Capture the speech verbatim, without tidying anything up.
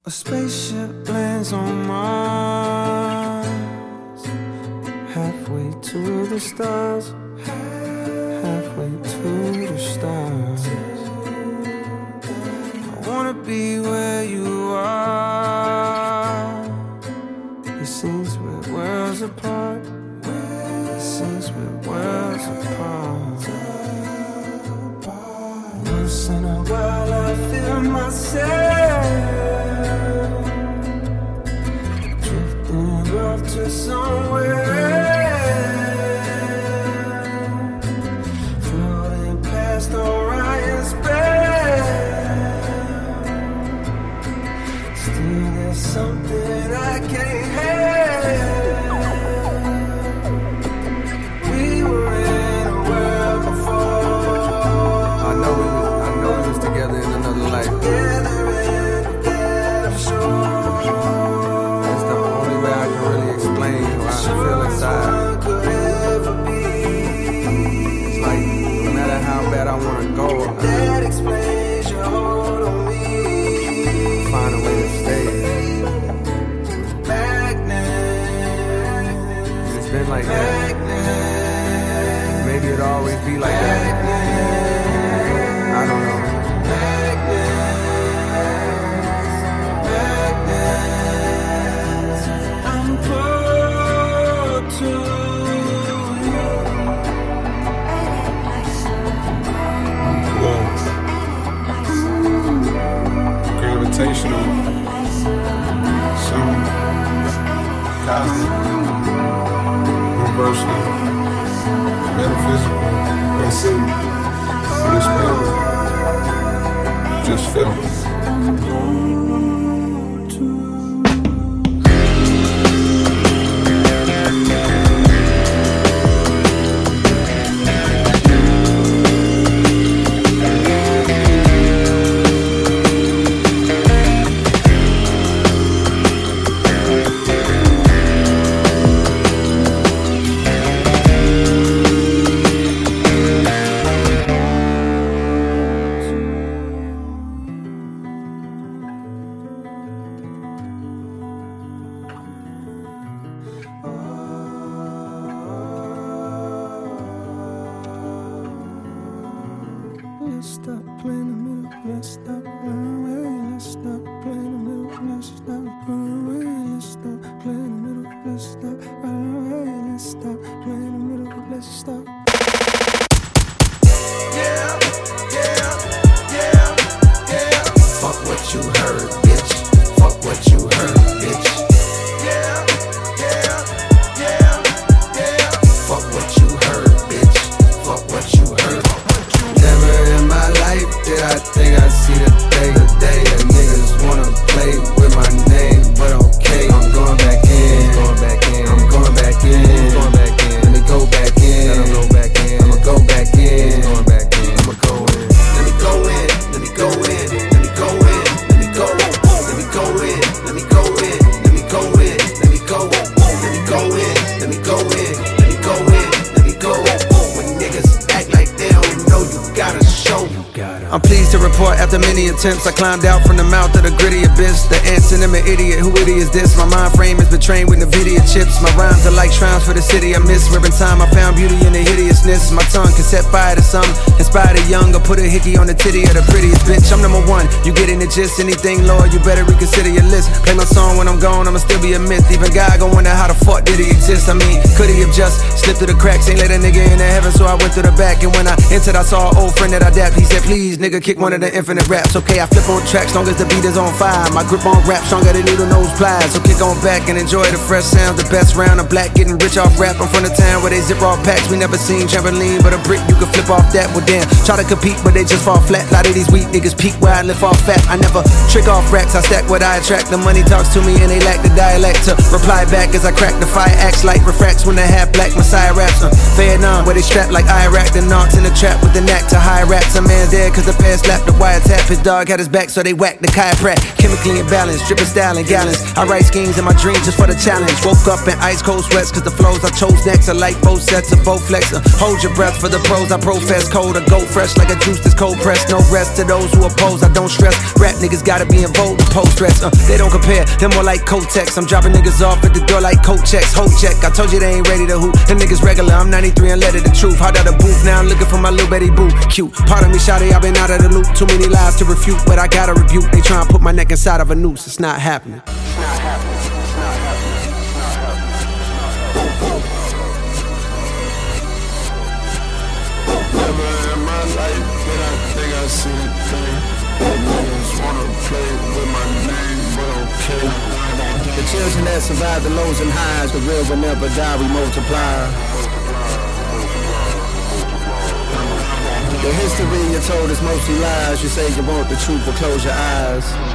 A spaceship lands on Mars, halfway to the stars, halfway to the stars. I wanna be where you are. It seems we're worlds apart. It seems we're worlds apart. Once in a while I feel myself off to somewhere else, floating past Orion's belt. Still there's something I can't help. We were in a world before. I know we was, I know we was together in another life. Together in a damn shore. How I feel inside. It's like, no matter how bad I wanna go, that explains your hold on me. Find a way to stay. Magnet. It's been like that. Maybe it'll always be like that. I don't know. Gravitational, some cosmic, universal, metaphysical, unexplainable. Just feel it. Let's stop playing the middle, let's stop running away. Let's stop playing the middle, let's stop running away. Let's stop playing the middle, let's stop running away. Let's stop playing the middle, let's stop. Yeah, yeah, yeah, yeah. Fuck what you heard, bitch. Fuck what you heard, bitch. Yeah, yeah, yeah, yeah. Fuck what you heard, bitch. Fuck what you heard. Never in my life did I think I'd see the day. The day that niggas wanna play with my name, but okay, I'm going back in. Going back in. I'm going back in. Going back in. Let me go back in. Let me go back in. I'ma go back in. Going back in. I'ma go in. Let me go in. Let me go in. Let me go in. Let me go. Let me go in. Let me go in. Let me go in. Let me go. Let me go in. Let me go in. Let me go in. Let me go. When niggas act like they don't know, you gotta show. I'm pleased to report after many attempts I climbed out from the mouth of the gritty abyss. The answer, I'm an idiot, who idiot is this? My mind frame has been trained with NVIDIA chips. My rhymes are like shrines for the city I miss. Where in time I found beauty in the hideousness. My tongue can set fire to some, inspire the young, or put a hickey on the titty of the prettiest bitch. I'm number one, you getting the gist. Anything lower, you better reconsider your list. Play my song when I'm gone, I'ma still be a myth. Even God gon' wonder how the fuck did he exist. I mean, could he have just slipped through the cracks? Ain't let a nigga in the heaven, so I went through the back. And when I entered, I saw an old friend that I dapped. He said, please, nigga, kick one of the infinite raps. Okay, I flip on tracks, long as the beat is on fire. My grip on rap, stronger than needle nose pliers. So kick on back and enjoy the fresh sounds. The best round of black, getting rich off rap. I'm from the town where they zip off packs. We never seen trampoline, but a brick you can flip off that. Well, damn, try to compete, but they just fall flat. A lot of these weak niggas peak where I lift off fat. I never trick off racks, I stack what I attract. The money talks to me and they lack the dialect to reply back as I crack the fire. Acts like refracts when they have black Messiah raps. Uh, Vietnam, where they strap like Iraq. The knocks in the trap with the knack to high raps. A man dead cause the pair slapped the wiretap. His dog had his back, so they whacked the chiropract. Chemically imbalanced, dripping style in gallons. I write schemes in my dreams just for the challenge. Woke up in ice cold sweats, cause the flows I chose next are like both sets of both flex. Uh, hold your breath for the pros I profess. Cold or goat fresh like a juice that's cold pressed. No rest to those who oppose, I don't stress. Rap niggas gotta be in vogue to post stress. Uh, they don't compare, they're more like Kotex. I'm dropping niggas off at the door like coat checks, hold check. I told you they ain't ready to hoop, them niggas regular, I'm ninety-three and let it the truth. Hot out the booth, now I'm looking for my little Betty Boo. Cute, pardon me, shawty, I've been out of the loop. Too many lies to refute, but I gotta rebuke. They try and put my neck inside of a noose, it's not happening. It's not happening, it's not happening, it's not happening. Never in my life did I think I seen a thing. Niggas wanna play with my name, but okay. The children that survive the lows and highs, the real will never die, we multiply. The history you told is mostly lies. You say you want the truth, but close your eyes.